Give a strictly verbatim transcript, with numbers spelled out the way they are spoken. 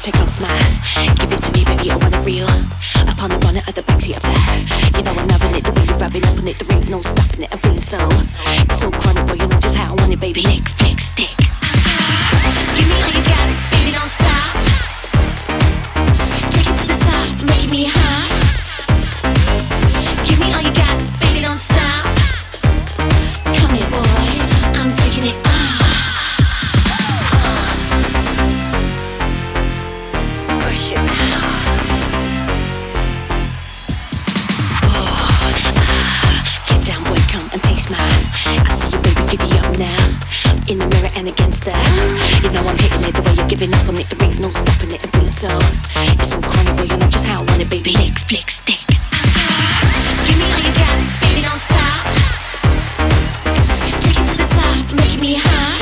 take off mine. Give it to me, baby, I want it real. Up on the bonnet of the backseat of that. You know I'm loving it, the way you're rubbing up on it. There ain't no stopping it, I'm feeling so, so chronic, boy, you know just how I want it, baby. Lick, flick, stick. Give me all you got, baby, don't stop. Take it to the top, making me hot. Give me all you got, baby, don't stop. Come here, boy, I'm taking it off. Push it out. I see you, baby, giddy up now. In the mirror and against that. You know I'm hitting it the way you're giving up on it. There ain't no stopping it, I'm feeling so, it's so chronic, boy, you know just how I want it, baby. Lick, flick, stick. Give me all you got, baby, don't stop. Take it to the top, making me hot.